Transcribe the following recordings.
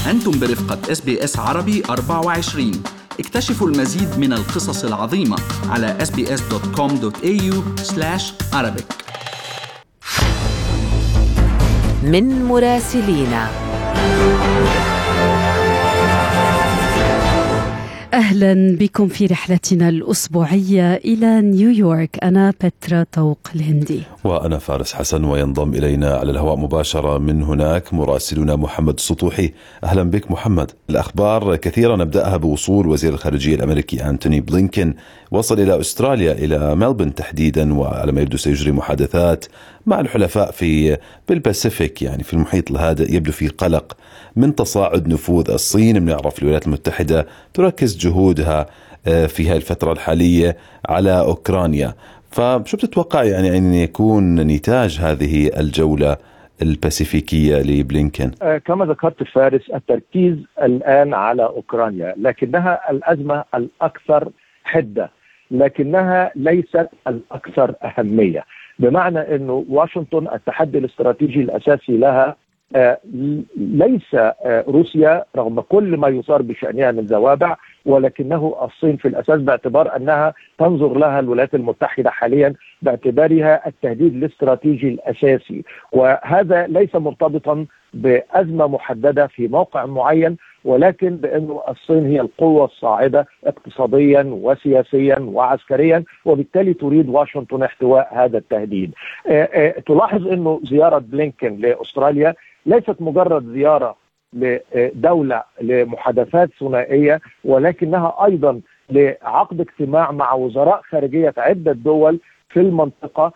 أنتم برفقة SBS عربي 24. اكتشفوا المزيد من القصص العظيمة على sbs.com.au/arabic. من مراسلينا. أهلا بكم في رحلتنا الأسبوعية إلى نيويورك. أنا بترا طوق الهندي وأنا فارس حسن، وينضم إلينا على الهواء مباشرة من هناك مراسلنا محمد السطوحي. أهلا بك محمد. الأخبار كثيرة، نبدأها بوصول وزير الخارجية الأمريكي أنتوني بلينكن، وصل إلى أستراليا، إلى ملبورن تحديدا، وعلى ما يبدو سيجري محادثات مع الحلفاء بالباسيفيك، يعني في المحيط الهادئ. يبدو في قلق من تصاعد نفوذ الصين. بنعرف الولايات المتحدة تركز جهودها في هذه الفترة الحالية على أوكرانيا، فشو بتتوقع يعني أن يكون نتاج هذه الجولة الباسيفيكية لبلينكن؟ كما ذكرت فارس، التركيز الآن على أوكرانيا، لكنها الأزمة الأكثر حدة، لكنها ليست الأكثر أهمية. بمعنى أنه واشنطن التحدي الاستراتيجي الأساسي لها ليس روسيا رغم كل ما يثار بشأنها من زوابع، ولكنه الصين في الأساس، باعتبار أنها تنظر لها الولايات المتحدة حاليا باعتبارها التهديد الاستراتيجي الأساسي. وهذا ليس مرتبطا بأزمة محددة في موقع معين، ولكن بأنه الصين هي القوة الصاعدة اقتصاديا وسياسيا وعسكريا، وبالتالي تريد واشنطن احتواء هذا التهديد. تلاحظ أنه زيارة بلينكن لأستراليا ليست مجرد زيارة لدولة لمحادثات ثنائية، ولكنها أيضا لعقد اجتماع مع وزراء خارجية عدة دول في المنطقة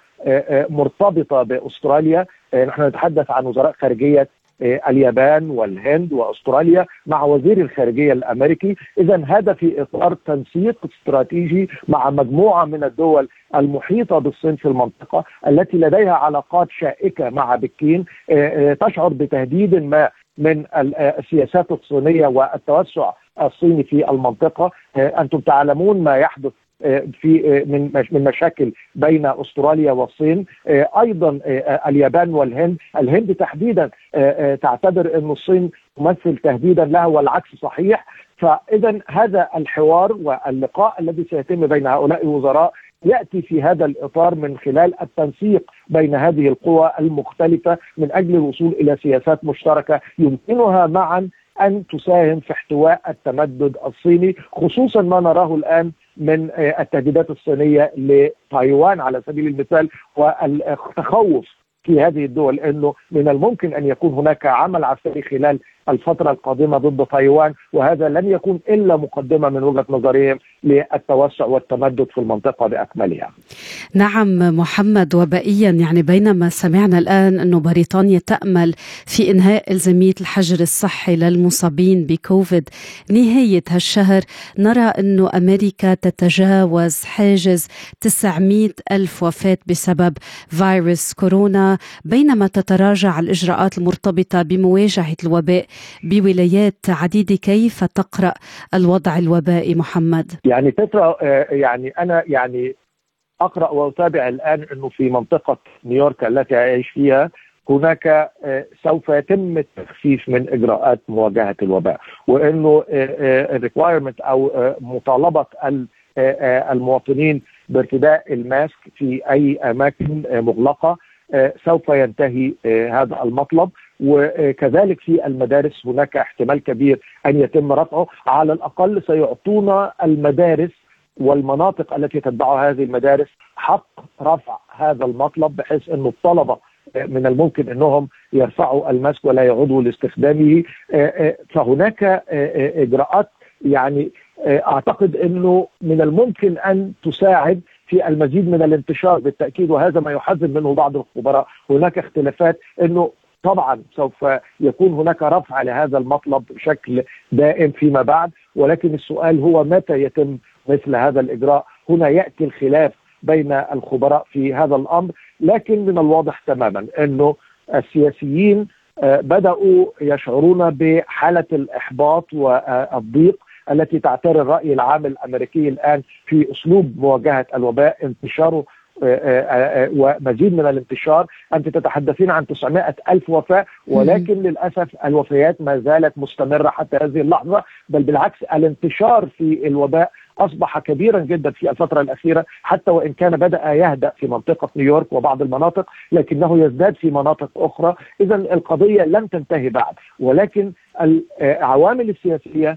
مرتبطة بأستراليا. نحن نتحدث عن وزراء خارجية اليابان والهند وأستراليا مع وزير الخارجية الأمريكي. إذن هذا في إطار تنسيق استراتيجي مع مجموعة من الدول المحيطة بالصين في المنطقة، التي لديها علاقات شائكة مع بكين، تشعر بتهديد ما من السياسات الصينية والتوسع الصيني في المنطقة. أنتم تعلمون ما يحدث في من مشاكل بين أستراليا والصين. أيضا اليابان والهند، الهند تحديدا تعتبر أن الصين تمثل تهديدا لها والعكس صحيح. فإذا هذا الحوار واللقاء الذي سيتم بين هؤلاء الوزراء يأتي في هذا الإطار من خلال التنسيق بين هذه القوى المختلفة من أجل الوصول إلى سياسات مشتركة يمكنها معا أن تساهم في احتواء التمدد الصيني، خصوصا ما نراه الآن من التهديدات الصينية لتايوان على سبيل المثال، والتخوف في هذه الدول أنه من الممكن أن يكون هناك عمل عسكري خلال الفترة القادمة ضد تايوان، وهذا لن يكون إلا مقدمة من وجهة نظرهم للتوسع والتمدد في المنطقة بأكملها. نعم محمد، وبائيا يعني بينما سمعنا الآن أنه بريطانيا تأمل في إنهاء إلزامية الحجر الصحي للمصابين بكوفيد نهاية هالشهر، نرى أنه أمريكا تتجاوز حاجز 900,000 وفاة بسبب فيروس كورونا، بينما تتراجع الإجراءات المرتبطة بمواجهة الوباء بولايات عديدة. كيف تقرأ الوضع الوبائي محمد؟ يعني بترا، يعني أنا أقرأ وأتابع الآن أنه في منطقة نيويورك التي أعيش فيها هناك سوف يتم التخفيف من إجراءات مواجهة الوباء، وأنه الريكوايرمنت أو مطالبة المواطنين بارتداء الماسك في أي أماكن مغلقة سوف ينتهي هذا المطلب. وكذلك في المدارس هناك احتمال كبير أن يتم رفعه. على الأقل سيعطونا المدارس والمناطق التي تتبع هذه المدارس حق رفع هذا المطلب، بحيث أن الطلبة من الممكن أنهم يرفعوا الماسك ولا يعودوا لاستخدامه. فهناك إجراءات يعني أعتقد أنه من الممكن أن تساعد في المزيد من الانتشار بالتأكيد، وهذا ما يحذر منه بعض الخبراء. هناك اختلافات أنه طبعا سوف يكون هناك رفع لهذا المطلب بشكل دائم فيما بعد، ولكن السؤال هو متى يتم مثل هذا الإجراء. هنا يأتي الخلاف بين الخبراء في هذا الأمر، لكن من الواضح تماما أنه السياسيين بدأوا يشعرون بحالة الإحباط والضيق التي تعتري الرأي العام الأمريكي الآن في أسلوب مواجهة الوباء، انتشاره ومزيد من الانتشار. أنت تتحدثين عن 900,000 وفاة، ولكن للأسف الوفيات ما زالت مستمرة حتى هذه اللحظة، بل بالعكس الانتشار في الوباء أصبح كبيرا جدا في الفترة الأخيرة، حتى وإن كان بدأ يهدأ في منطقة نيويورك وبعض المناطق، لكنه يزداد في مناطق أخرى. إذا القضية لم تنتهي بعد، ولكن العوامل السياسية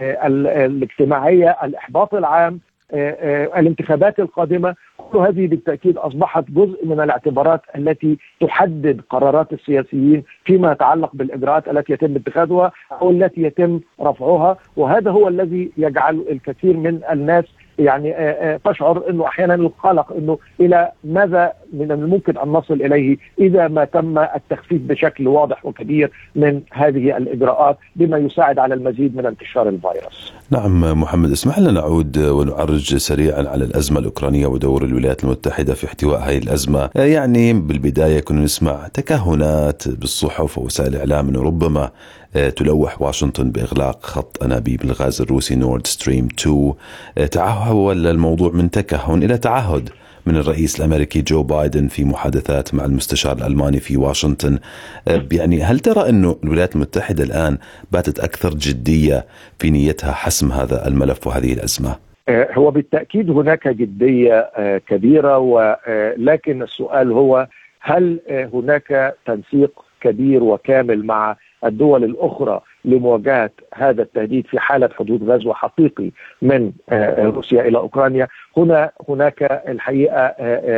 الاجتماعية، الإحباط العام، الانتخابات القادمة، كل هذه بالتأكيد أصبحت جزء من الاعتبارات التي تحدد قرارات السياسيين فيما يتعلق بالإجراءات التي يتم اتخاذها أو التي يتم رفعها. وهذا هو الذي يجعل الكثير من الناس يعني تشعر أنه أحيانا القلق أنه إلى ماذا من الممكن أن نصل إليه إذا ما تم التخفيف بشكل واضح وكبير من هذه الإجراءات، بما يساعد على المزيد من انتشار الفيروس. نعم محمد، اسمح لنا نعود ونعرج سريعا على الأزمة الأوكرانية ودور الولايات المتحدة في احتواء هذه الأزمة. يعني بالبداية كنا نسمع تكهنات بالصحف ووسائل الإعلام أنه ربما تلوح واشنطن بإغلاق خط أنابيب الغاز الروسي نورد ستريم 2. تحول الموضوع من تكهن إلى تعهد من الرئيس الأمريكي جو بايدن في محادثات مع المستشار الألماني في واشنطن. يعني هل ترى أنه الولايات المتحدة الآن باتت أكثر جدية في نيتها حسم هذا الملف وهذه الأزمة؟ هو بالتأكيد هناك جدية كبيرة، ولكن السؤال هو هل هناك تنسيق كبير وكامل مع الدول الأخرى لمواجهة هذا التهديد في حالة حدوث غزو حقيقي من روسيا إلى أوكرانيا؟ هناك الحقيقة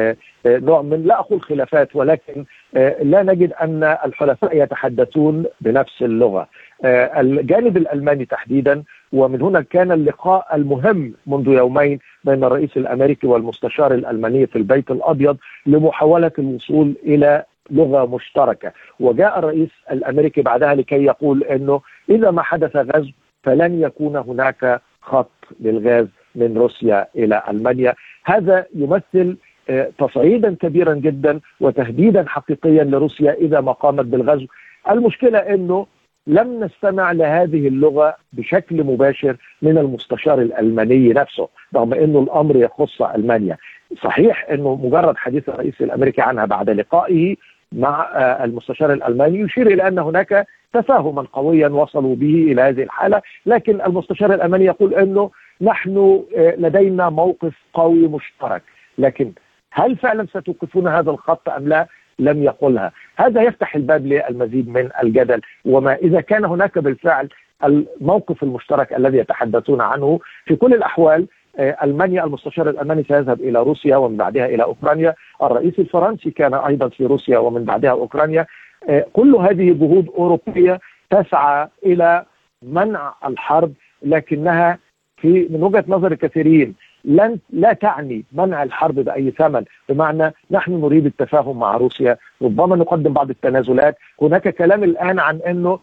نوع من لا أقول خلافات، ولكن لا نجد أن الحلفاء يتحدثون بنفس اللغة. الجانب الألماني تحديدا، ومن هنا كان اللقاء المهم منذ يومين بين الرئيس الأمريكي والمستشار الألماني في البيت الأبيض لمحاولة الوصول إلى لغة مشتركة. وجاء الرئيس الأمريكي بعدها لكي يقول أنه إذا ما حدث غزو فلن يكون هناك خط للغاز من روسيا إلى ألمانيا. هذا يمثل تصعيدا كبيرا جدا وتهديدا حقيقيا لروسيا إذا ما قامت بالغزو. المشكلة أنه لم نستمع لهذه اللغة بشكل مباشر من المستشار الألماني نفسه، رغم أنه الأمر يخص ألمانيا. صحيح أنه مجرد حديث الرئيس الأمريكي عنها بعد لقائه مع المستشار الألماني يشير إلى أن هناك تفاهما قويا وصلوا به إلى هذه الحالة، لكن المستشار الألماني يقول أنه نحن لدينا موقف قوي مشترك، لكن هل فعلا ستوقفون هذا الخط أم لا؟ لم يقلها. هذا يفتح الباب للمزيد من الجدل، وما إذا كان هناك بالفعل الموقف المشترك الذي يتحدثون عنه. في كل الأحوال ألمانيا، المستشار الألماني سيذهب إلى روسيا ومن بعدها إلى أوكرانيا، الرئيس الفرنسي كان أيضا في روسيا ومن بعدها أوكرانيا. كل هذه جهود أوروبية تسعى إلى منع الحرب، لكنها من وجهة نظر الكثيرين لا تعني منع الحرب بأي ثمن. بمعنى نحن نريد التفاهم مع روسيا، ربما نقدم بعض التنازلات. هناك كلام الآن عن أنه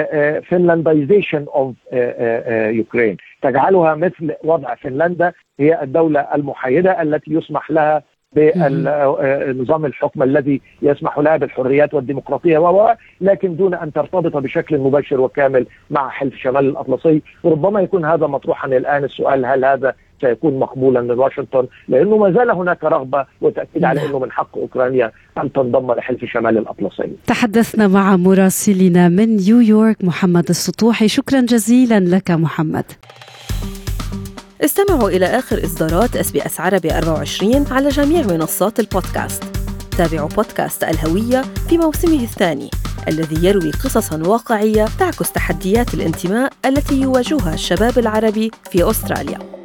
فنلندايزيشن اوف يوكرين، تجعلها مثل وضع فنلندا، هي الدولة المحايدة التي يسمح لها بنظام الحكم الذي يسمح لها بالحريات والديمقراطية، لكن دون أن ترتبط بشكل مباشر وكامل مع حلف شمال الأطلسي. وربما يكون هذا مطروحا الآن السؤال، هل هذا سيكون مقبولا من واشنطن؟ لأنه ما زال هناك رغبة وتأكيد على أنه من حق أوكرانيا أن تنضم لحلف شمال الأطلسي. تحدثنا مع مراسلنا من نيويورك محمد السطوحي. شكرا جزيلا لك محمد. استمعوا إلى آخر إصدارات SBS عربي 24 على جميع منصات البودكاست. تابعوا بودكاست الهوية في موسمه الثاني الذي يروي قصصاً واقعية تعكس تحديات الانتماء التي يواجهها الشباب العربي في أستراليا.